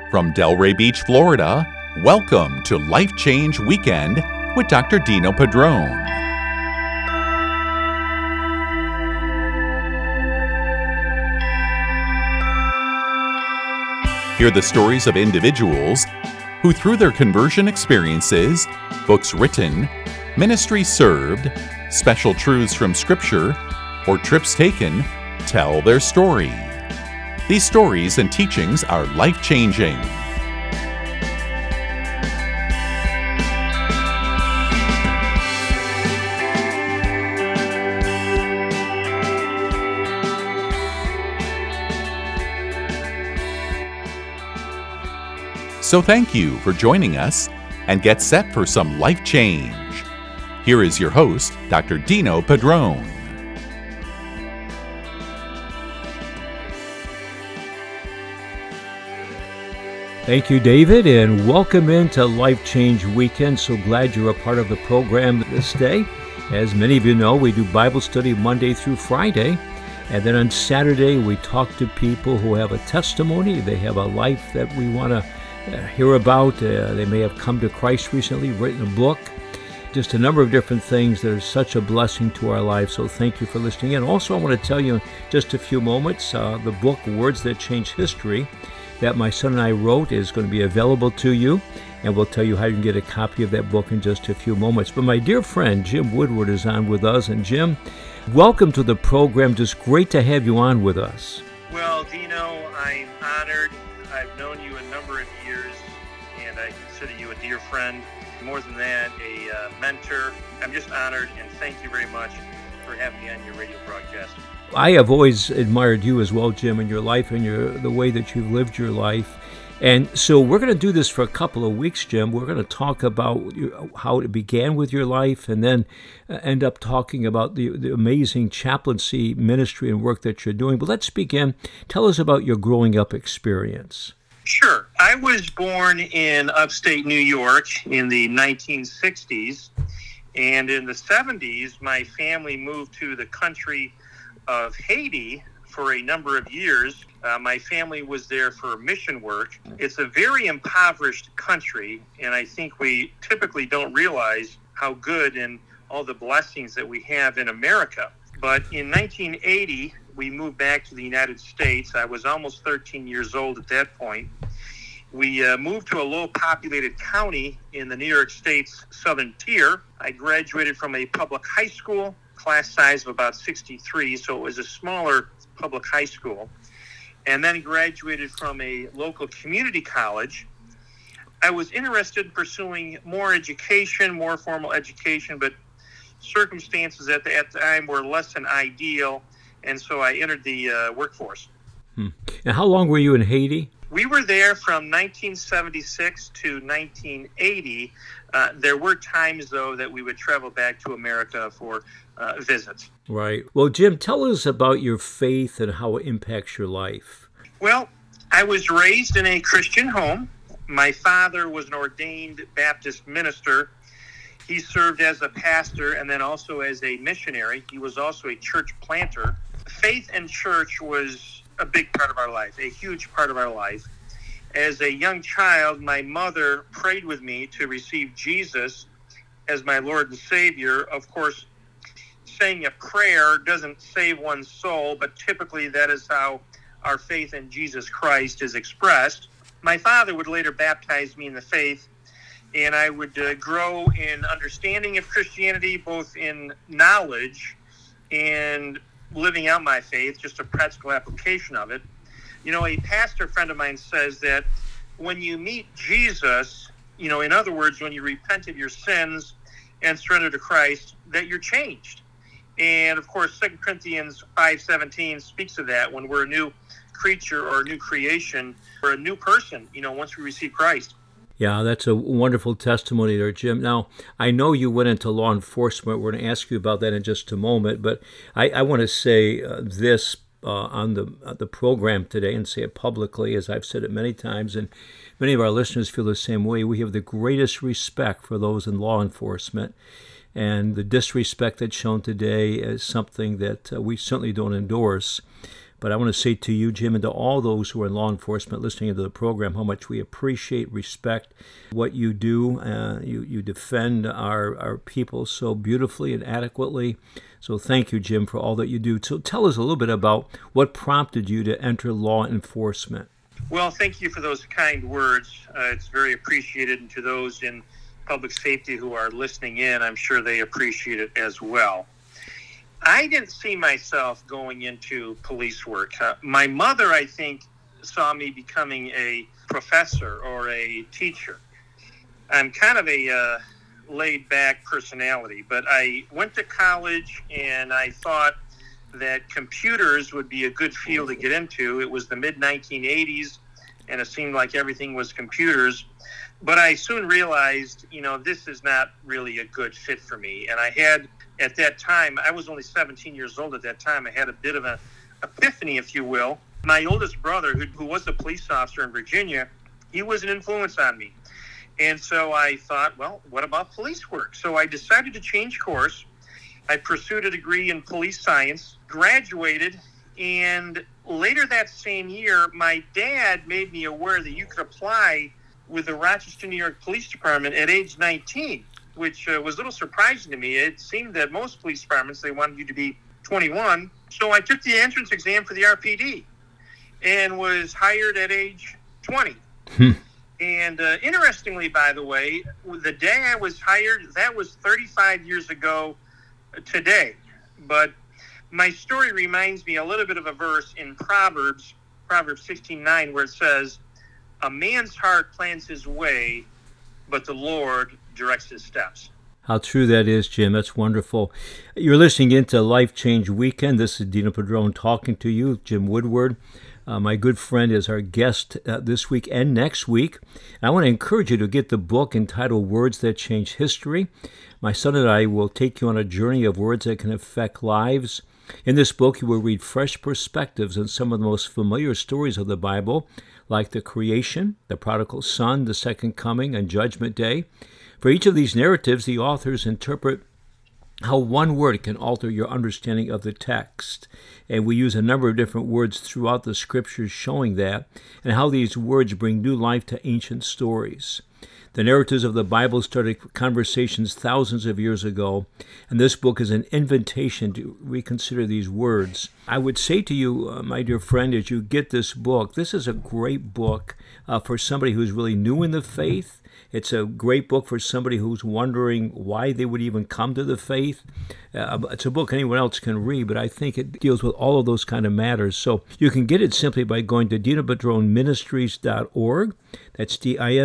From Delray Beach, Florida, welcome to Life Change Weekend with Dr. Dino Padrone. Hear the stories of individuals who, through their conversion experiences, books written, ministry served, special truths from Scripture, or trips taken, tell their story. These stories and teachings are life-changing. So thank you for joining us and get set for some life change. Here is your host, Dr. Dino Padrone. Thank you, David, and welcome into Life Change Weekend. So glad you're a part of the program this day. As many of you know, we do Bible study Monday through Friday, and then on Saturday we talk to people who have a testimony. They have a life that we want to hear about. They may have come to Christ recently, written a book, just a number of different things that are such a blessing to our lives. So thank you for listening in. Also, I want to tell you in just a few moments, the book Words That Change History that my son and I wrote is going to be available to you, and we'll tell you how you can get a copy of that book in just a few moments. But my dear friend Jim Woodward is on with us, and Jim, welcome to the program. Just great to have you on with us. Well, Dino, I'm honored. I've known you a number of years, and I consider you a dear friend. More than that, a mentor. I'm just honored, and thank you very much for having me on your radio broadcast. I have always admired you as well, Jim, and your life and the way that you've lived your life. And so we're going to do this for a couple of weeks, Jim. We're going to talk about how it began with your life, and then end up talking about the amazing chaplaincy ministry and work that you're doing. But let's begin. Tell us about your growing up experience. Sure. I was born in upstate New York in the 1960s, and in the 70s, my family moved to the country of Haiti for a number of years. My family was there for mission work. It's a very impoverished country, and I think we typically don't realize how good and all the blessings that we have in America. But in 1980, we moved back to the United States. I was almost 13 years old at that point. We moved to a low-populated county in the New York State's southern tier. I graduated from a public high school, class size of about 63, so it was a smaller public high school, and then graduated from a local community college. I was interested in pursuing more education, more formal education, but circumstances at the time were less than ideal, and so I entered the workforce. And how long were you in Haiti? We were there from 1976 to 1980. There were times, though, that we would travel back to America for visits. Right. Well, Jim, tell us about your faith and how it impacts your life. Well, I was raised in a Christian home. My father was an ordained Baptist minister. He served as a pastor and then also as a missionary. He was also a church planter. Faith and church was a big part of our life, a huge part of our life. As a young child, my mother prayed with me to receive Jesus as my Lord and Savior. Of course, saying a prayer doesn't save one's soul, but typically that is how our faith in Jesus Christ is expressed. My father would later baptize me in the faith, and I would grow in understanding of Christianity, both in knowledge and living out my faith, just a practical application of it. You know, a pastor friend of mine says that when you meet Jesus, in other words, when you repent of your sins and surrender to Christ, that you're changed. And of course, 2 Corinthians 5:17 speaks of that. When we're a new creature or a new creation, we're a new person, once we receive Christ. Yeah, that's a wonderful testimony there, Jim. Now, I know you went into law enforcement. We're going to ask you about that in just a moment, but I want to say this on the program today, and say it publicly, as I've said it many times, and many of our listeners feel the same way. We have the greatest respect for those in law enforcement, and the disrespect that's shown today is something that we certainly don't endorse. But I want to say to you, Jim, and to all those who are in law enforcement listening to the program, how much we appreciate, respect what you do. You defend our people so beautifully and adequately. So thank you, Jim, for all that you do. So tell us a little bit about what prompted you to enter law enforcement. Well, thank you for those kind words. It's very appreciated. And to those in public safety who are listening in, I'm sure they appreciate it as well. I didn't see myself going into police work. My mother, I think, saw me becoming a professor or a teacher. I'm kind of a laid-back personality, but I went to college and I thought that computers would be a good field to get into. It was the mid-1980s, and it seemed like everything was computers. But I soon realized, this is not really a good fit for me. And I had, at that time, I was only 17 years old at that time. I had a bit of an epiphany, if you will. My oldest brother, who was a police officer in Virginia, he was an influence on me. And so I thought, well, what about police work? So I decided to change course. I pursued a degree in police science, graduated, and later that same year, my dad made me aware that you could apply with the Rochester, New York Police Department at age 19, which was a little surprising to me. It seemed that most police departments, they wanted you to be 21. So I took the entrance exam for the RPD and was hired at age 20. And interestingly, by the way, the day I was hired, that was 35 years ago today. But my story reminds me a little bit of a verse in Proverbs 16:9, where it says, "A man's heart plans his way, but the Lord directs his steps." How true that is, Jim. That's wonderful. You're listening into Life Change Weekend. This is Dino Padron talking to you, Jim Woodward. My good friend is our guest this week and next week. I want to encourage you to get the book entitled Words That Change History. My son and I will take you on a journey of words that can affect lives. In this book, you will read fresh perspectives on some of the most familiar stories of the Bible, like the creation, the prodigal son, the second coming, and Judgment Day. For each of these narratives, the authors interpret how one word can alter your understanding of the text. And we use a number of different words throughout the scriptures showing that, and how these words bring new life to ancient stories. The narratives of the Bible started conversations thousands of years ago, and this book is an invitation to reconsider these words. I would say to you, my dear friend, as you get this book, this is a great book for somebody who's really new in the faith. It's a great book for somebody who's wondering why they would even come to the faith. It's a book anyone else can read, but I think it deals with all of those kind of matters. So you can get it simply by going to DinoPadronMinistries.org. That's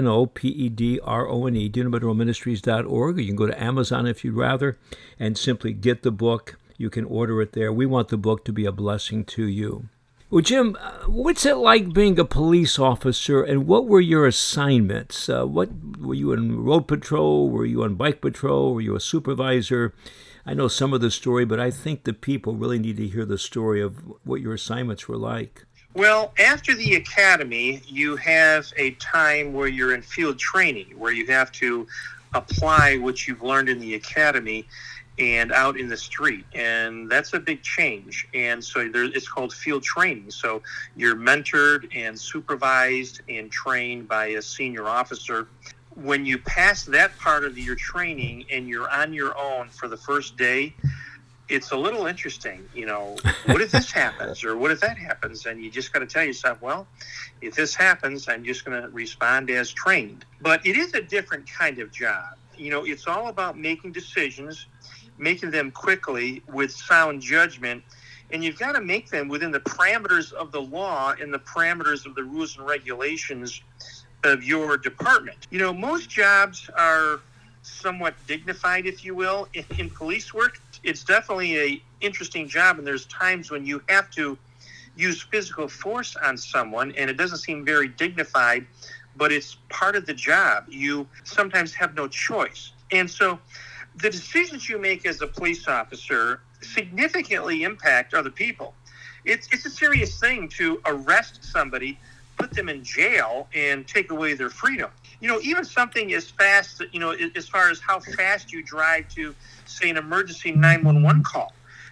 DINOPEDRONE, DinoPadronMinistries.org. Or you can go to Amazon if you'd rather and simply get the book. You can order it there. We want the book to be a blessing to you. Well, Jim, what's it like being a police officer, and what were your assignments? What were you in road patrol? Were you on bike patrol? Were you a supervisor? I know some of the story, but I think the people really need to hear the story of what your assignments were like. Well, after the academy, you have a time where you're in field training, where you have to apply what you've learned in the academy and out in the street, and that's a big change. And so it's called field training. So you're mentored and supervised and trained by a senior officer. When you pass that part of your training and you're on your own for the first day, it's a little interesting. What if this happens, or what if that happens? And you just got to tell yourself, well, if this happens, I'm just going to respond as trained. But it is a different kind of job. It's all about making decisions, making them quickly with sound judgment, and you've got to make them within the parameters of the law and the parameters of the rules and regulations of your department. Most jobs are somewhat dignified, if you will. In police work, it's definitely an interesting job, and there's times when you have to use physical force on someone, and it doesn't seem very dignified, but it's part of the job. You sometimes have no choice. And so the decisions you make as a police officer significantly impact other people. It's a serious thing to arrest somebody, put them in jail, and take away their freedom. Even something as fast, as far as how fast you drive to, say, an emergency 911 call.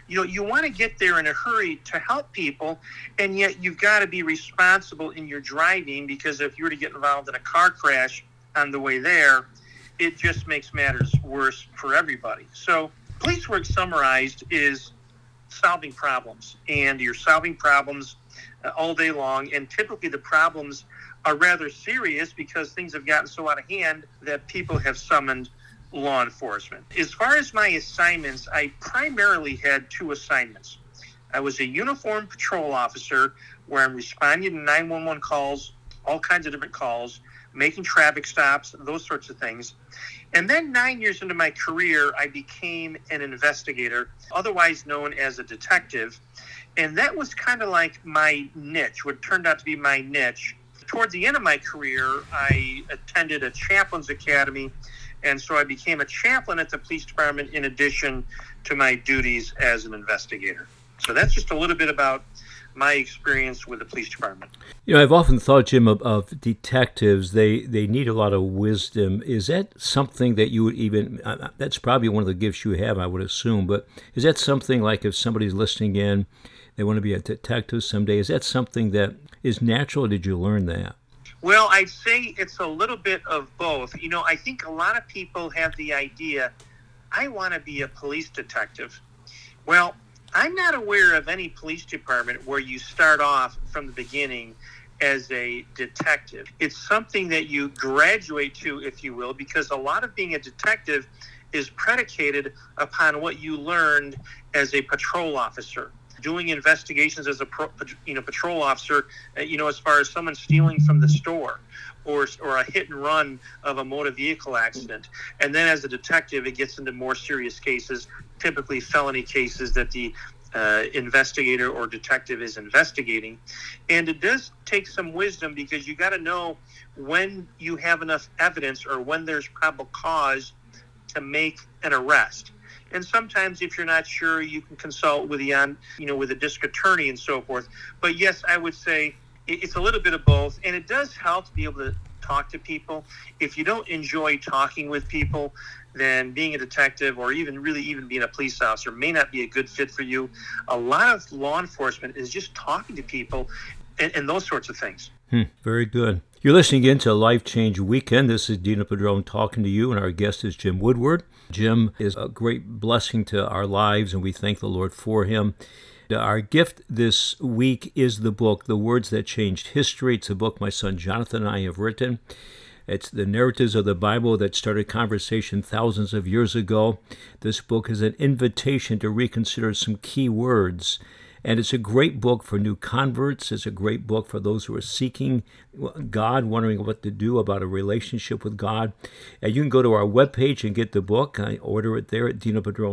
You want to get there in a hurry to help people, and yet you've got to be responsible in your driving, because if you were to get involved in a car crash on the way there, it just makes matters worse for everybody. So police work summarized is solving problems, and you're solving problems all day long, and typically the problems are rather serious because things have gotten so out of hand that people have summoned law enforcement. As far as my assignments, I primarily had 2 assignments. I was a uniformed patrol officer where I'm responding to 911 calls, all kinds of different calls, making traffic stops, those sorts of things. And then 9 years into my career, I became an investigator, otherwise known as a detective. And that was kind of like my niche, what turned out to be my niche. Toward the end of my career, I attended a chaplain's academy, and so I became a chaplain at the police department in addition to my duties as an investigator. So that's just a little bit about my experience with the police department. I've often thought, Jim, of detectives. They need a lot of wisdom. Is that something that you would even, that's probably one of the gifts you have, I would assume, but is that something like if somebody's listening in, they want to be a detective someday, is that something that is natural, or did you learn that? Well, I'd say it's a little bit of both. I think a lot of people have the idea, I want to be a police detective. Well, I'm not aware of any police department where you start off from the beginning as a detective. It's something that you graduate to, if you will, because a lot of being a detective is predicated upon what you learned as a patrol officer. Doing investigations as a patrol officer, as far as someone stealing from the store or a hit and run of a motor vehicle accident. And then as a detective, it gets into more serious cases, typically felony cases that the investigator or detective is investigating. And it does take some wisdom, because you got to know when you have enough evidence or when there's probable cause to make an arrest. And sometimes if you're not sure, you can consult with with a district attorney and so forth. But yes, I would say it's a little bit of both. And it does help to be able to talk to people. If you don't enjoy talking with people, then being a detective or even being a police officer may not be a good fit for you. A lot of law enforcement is just talking to people and those sorts of things. Very good. You're listening in to Life Change Weekend. This is Dino Padron talking to you, and our guest is Jim Woodward. Jim is a great blessing to our lives, and we thank the Lord for him. Our gift this week is the book, The Words That Changed History. It's a book my son Jonathan and I have written. It's the narratives of the Bible that started conversation thousands of years ago. This book is an invitation to reconsider some key words. And it's a great book for new converts. It's a great book for those who are seeking God, wondering what to do about a relationship with God. And you can go to our webpage and get the book. I order it there at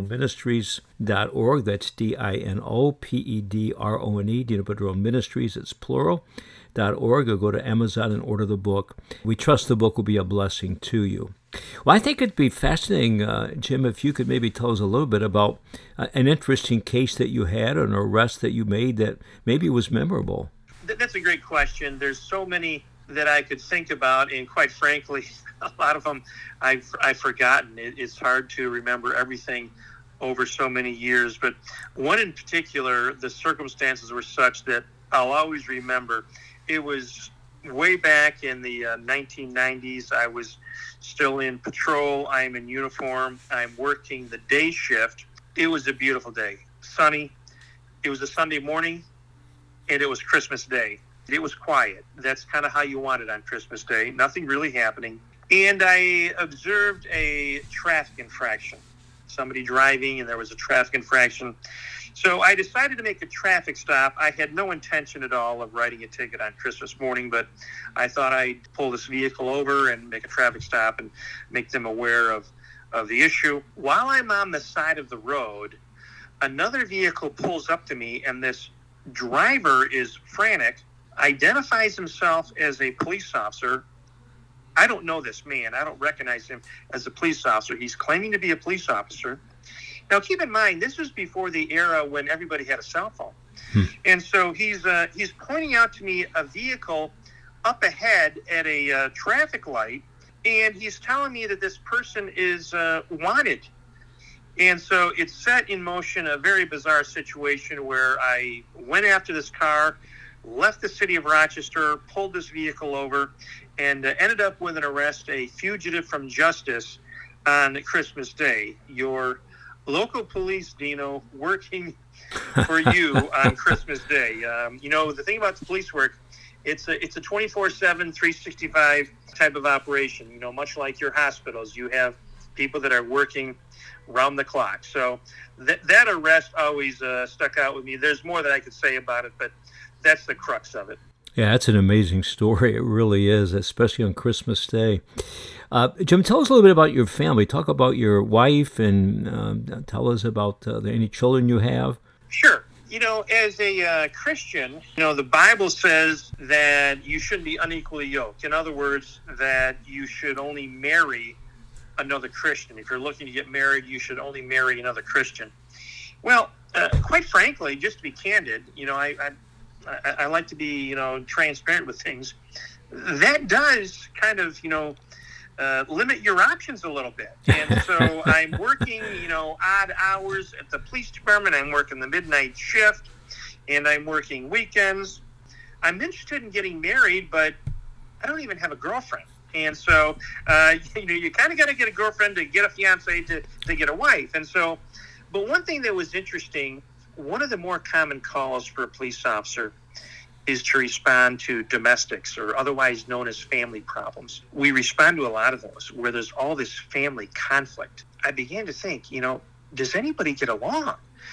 dinopadronministries.org. That's DINOPEDRONE, Dino Padron Ministries, it's plural, .org, or go to Amazon and order the book. We trust the book will be a blessing to you. Well, I think it'd be fascinating, Jim, if you could maybe tell us a little bit about an interesting case that you had, an arrest that you made that maybe was memorable. That's a great question. There's so many that I could think about, and quite frankly, a lot of them I've forgotten. It's hard to remember everything over so many years, but one in particular, the circumstances were such that I'll always remember. It was way back in the 1990s. I was still in patrol. I'm in uniform. I'm working the day shift. It was a beautiful day, sunny. It was a Sunday morning, and it was Christmas Day. It was quiet. That's kind of how you want it on Christmas Day. Nothing really happening. And I observed a traffic infraction. Somebody driving, and there was a traffic infraction. So I decided to make a traffic stop. I had no intention at all of writing a ticket on Christmas morning, but I thought I'd pull this vehicle over and make a traffic stop and make them aware of the issue. While I'm on the side of the road, another vehicle pulls up to me, and this driver is frantic, identifies himself as a police officer. I don't know this man. I don't recognize him as a police officer. He's claiming to be a police officer. Now, keep in mind, this was before the era when everybody had a cell phone. And so he's pointing out to me a vehicle up ahead at a traffic light, and he's telling me that this person is wanted. And so it set in motion a very bizarre situation where I went after this car, left the city of Rochester, pulled this vehicle over, and ended up with an arrest, a fugitive from justice on Christmas Day. Your local police, Dino, working for you on Christmas Day. The thing about the police work, it's a 24/7, 365 type of operation. Much like your hospitals, you have people that are working round the clock. So that arrest always stuck out with me. There's more that I could say about it, but that's the crux of it. Yeah, that's an amazing story. It really is, especially on Christmas Day. Jim, tell us a little bit about your family. Talk about your wife and tell us about any children you have. Sure. As a Christian, the Bible says that you shouldn't be unequally yoked. In other words, that you should only marry another Christian. If you're looking to get married, you should only marry another Christian. Well, quite frankly, just to be candid, I like to be, transparent with things. That does kind of, limit your options a little bit. And so I'm working, odd hours at the police department. I'm working the midnight shift, and I'm working weekends. I'm interested in getting married, but I don't even have a girlfriend. And so, you kind of got to get a girlfriend to get a fiance to get a wife. And so, but one thing that was interesting, one of the more common calls for a police officer is to respond to domestics, or otherwise known as family problems. We respond to a lot of those where there's all this family conflict. I began to think, does anybody get along?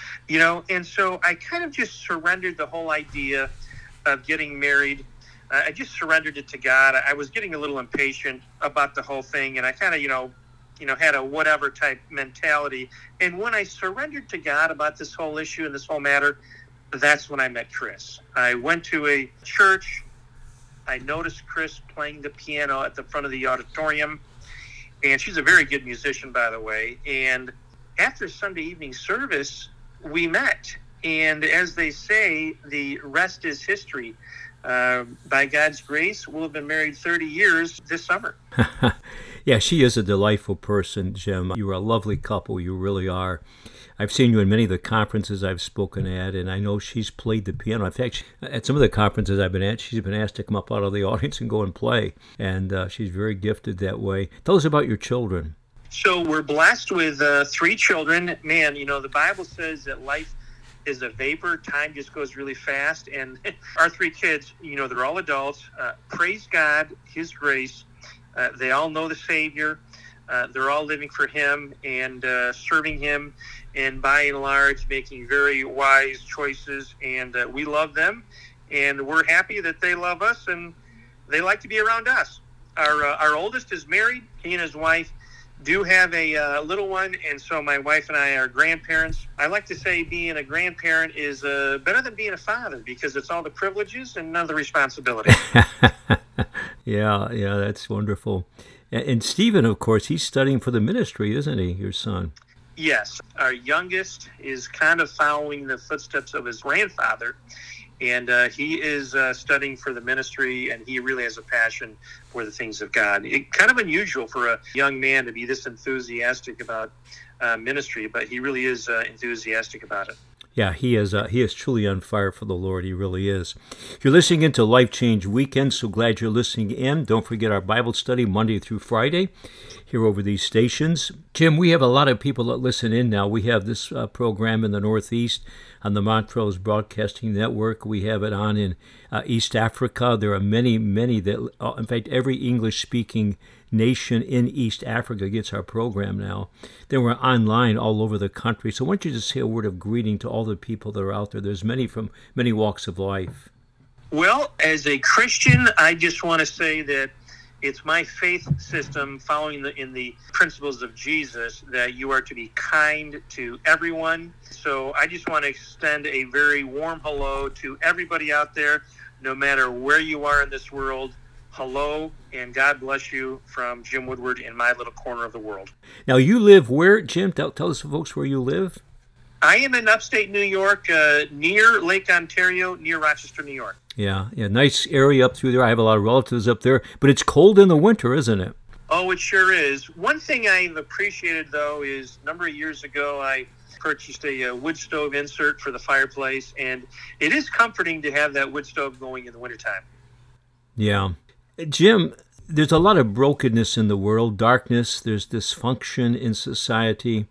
And so I kind of just surrendered the whole idea of getting married. I just surrendered it to God. I was getting a little impatient about the whole thing, and I kind of, had a whatever type mentality. And when I surrendered to God about this whole issue and this whole matter, that's when I met Chris. I went to a church. I noticed Chris playing the piano at the front of the auditorium, and she's a very good musician, by the way. And after Sunday evening service, we met. And as they say, the rest is history. By God's grace, we'll have been married 30 years this summer. Yeah, she is a delightful person, Jim. You're a lovely couple. You really are. I've seen you in many of the conferences I've spoken at, and I know she's played the piano. In fact, at some of the conferences I've been at, she's been asked to come up out of the audience and go and play, and she's very gifted that way. Tell us about your children. So we're blessed with 3 children. Man, the Bible says that life is a vapor. Time just goes really fast. And our 3 kids, they're all adults. Praise God, His grace. They all know the Savior. They're all living for Him and serving Him, and by and large making very wise choices. And we love them, and we're happy that they love us, and they like to be around us. Our oldest is married. He and his wife do have a little one, and so my wife and I are grandparents. I like to say being a grandparent is better than being a father, because it's all the privileges and none of the responsibility. Yeah, that's wonderful. And Stephen, of course, he's studying for the ministry, isn't he, your son? Yes. Our youngest is kind of following the footsteps of his grandfather, and he is studying for the ministry, and he really has a passion for the things of God. Kind of unusual for a young man to be this enthusiastic about ministry, but he really is enthusiastic about it. Yeah, he is truly on fire for the Lord. He really is. You're listening into Life Change Weekend, so glad you're listening in. Don't forget our Bible study Monday through Friday here over these stations. Jim, we have a lot of people that listen in now. We have this program in the Northeast on the Montrose Broadcasting Network. We have it on in East Africa. There are many that, in fact, every English-speaking nation in East Africa gets our program now. Then we're online all over the country. So why don't you just say a word of greeting to all the people that are out there? There's many from many walks of life. Well, as a Christian, I just want to say that it's my faith system, following in the principles of Jesus, that you are to be kind to everyone. So I just want to extend a very warm hello to everybody out there, no matter where you are in this world. Hello, and God bless you from Jim Woodward in my little corner of the world. Now, you live where, Jim? Tell us, folks, where you live. I am in upstate New York, near Lake Ontario, near Rochester, New York. Yeah, nice area up through there. I have a lot of relatives up there, but it's cold in the winter, isn't it? Oh, it sure is. One thing I've appreciated, though, is a number of years ago I purchased a wood stove insert for the fireplace, and it is comforting to have that wood stove going in the wintertime. Yeah. Jim, there's a lot of brokenness in the world, darkness, there's dysfunction in society.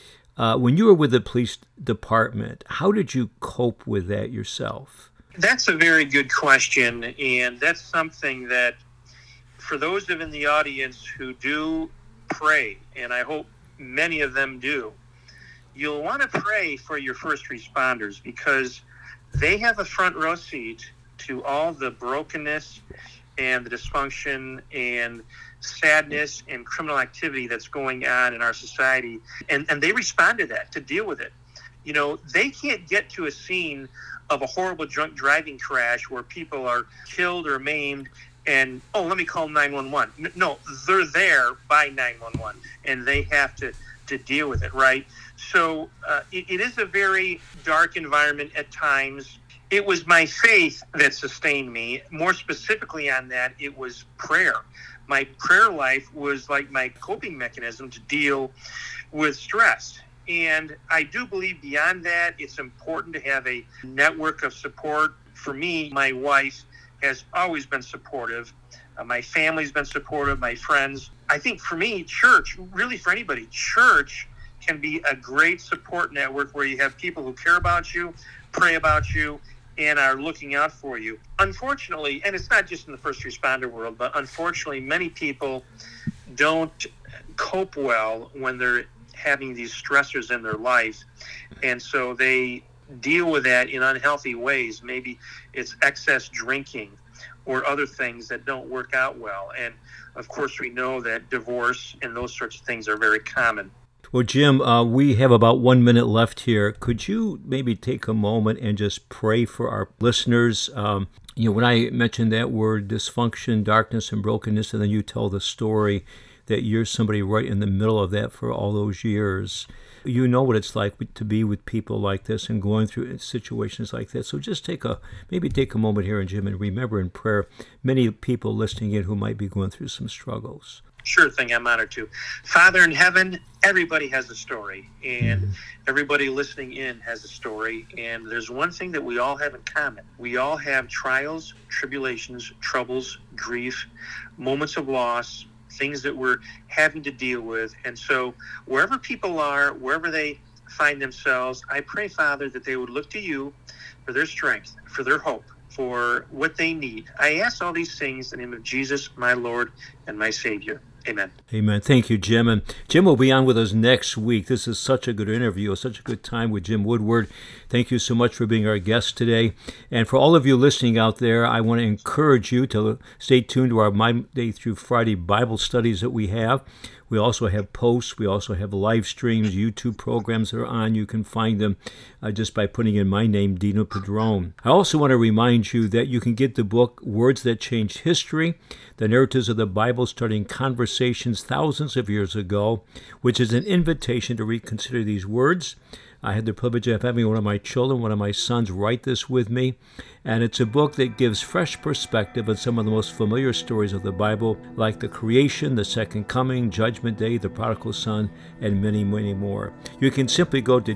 When you were with the police department, how did you cope with that yourself? That's a very good question, and that's something that for those in the audience who do pray, and I hope many of them do, you'll want to pray for your first responders because they have a front row seat to all the brokenness and the dysfunction and sadness and criminal activity that's going on in our society. And they respond to that, to deal with it. You know, they can't get to a scene of a horrible drunk driving crash where people are killed or maimed and, let me call 911. No, they're there by 911, and they have to deal with it, right? So it is a very dark environment at times. It was my faith that sustained me. More specifically on that, it was prayer. My prayer life was like my coping mechanism to deal with stress. And I do believe beyond that, it's important to have a network of support. For me, my wife has always been supportive. My family's been supportive, my friends. I think for me, church, really for anybody, church can be a great support network where you have people who care about you, pray about you, and are looking out for you. Unfortunately, and it's not just in the first responder world, but unfortunately, many people don't cope well when they're having these stressors in their life, and so they deal with that in unhealthy ways. Maybe it's excess drinking or other things that don't work out well. And of course, we know that divorce and those sorts of things are very common. Well, Jim, we have about 1 minute left here. Could you maybe take a moment and just pray for our listeners? When I mentioned that word dysfunction, darkness, and brokenness, and then you tell the story that you're somebody right in the middle of that for all those years. You know what it's like to be with people like this and going through situations like that. So just take a moment here, and Jim, and remember in prayer many people listening in who might be going through some struggles. Sure thing, I'm honored to. Father in heaven, everybody has a story, and everybody listening in has a story, and there's one thing that we all have in common. We all have trials, tribulations, troubles, grief, moments of loss, things that we're having to deal with. And so wherever people are, wherever they find themselves, I pray, Father, that they would look to you for their strength, for their hope, for what they need. I ask all these things in the name of Jesus, my Lord and my Savior. Amen. Amen. Thank you, Jim. And Jim will be on with us next week. This is such a good interview, such a good time with Jim Woodward. Thank you so much for being our guest today. And for all of you listening out there, I want to encourage you to stay tuned to our Monday through Friday Bible studies that we have. We also have posts. We also have live streams, YouTube programs that are on. You can find them just by putting in my name, Dino Padron. I also want to remind you that you can get the book, Words That Changed History, The Narratives of the Bible Starting Conversations Thousands of Years Ago, which is an invitation to reconsider these words. I had the privilege of having one of my children, one of my sons, write this with me. And it's a book that gives fresh perspective on some of the most familiar stories of the Bible, like the creation, the second coming, Judgment Day, the prodigal son, and many, many more. You can simply go to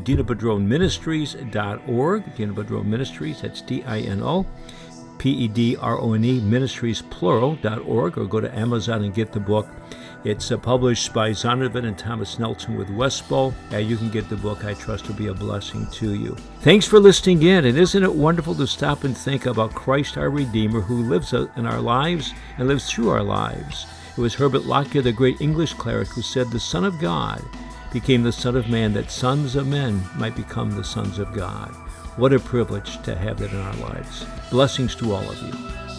DinoPadronMinistries.org, Dino Padron Ministries, that's DINO. PEDRONE Ministries Plural.org, or go to Amazon and get the book. It's published by Zondervan and Thomas Nelson with Westbow. You can get the book. I trust will be a blessing to you. Thanks for listening in, and isn't it wonderful to stop and think about Christ our Redeemer, who lives in our lives and lives through our lives. It was Herbert Lockyer, the great English cleric, who said, "The Son of God became the Son of Man, that sons of men might become the sons of God." What a privilege to have that in our lives. Blessings to all of you.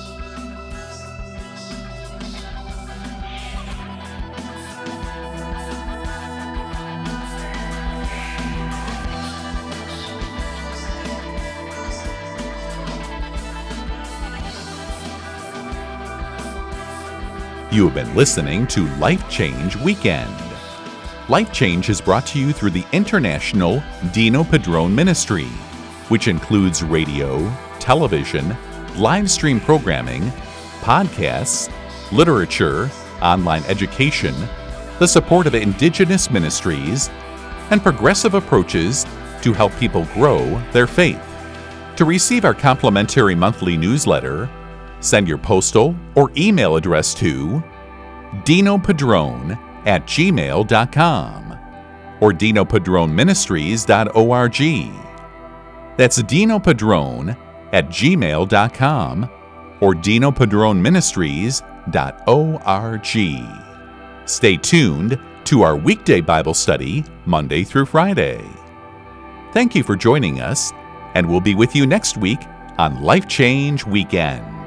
You have been listening to Life Change Weekend. Life Change is brought to you through the International Dino Padron Ministry, which includes radio, television, live stream programming, podcasts, literature, online education, the support of Indigenous ministries, and progressive approaches to help people grow their faith. To receive our complimentary monthly newsletter, send your postal or email address to dinopadron@gmail.com or dinopadronministries.org. That's dinopadron@gmail.com or dinopadronministries.org. Stay tuned to our weekday Bible study Monday through Friday. Thank you for joining us, and we'll be with you next week on Life Change Weekend.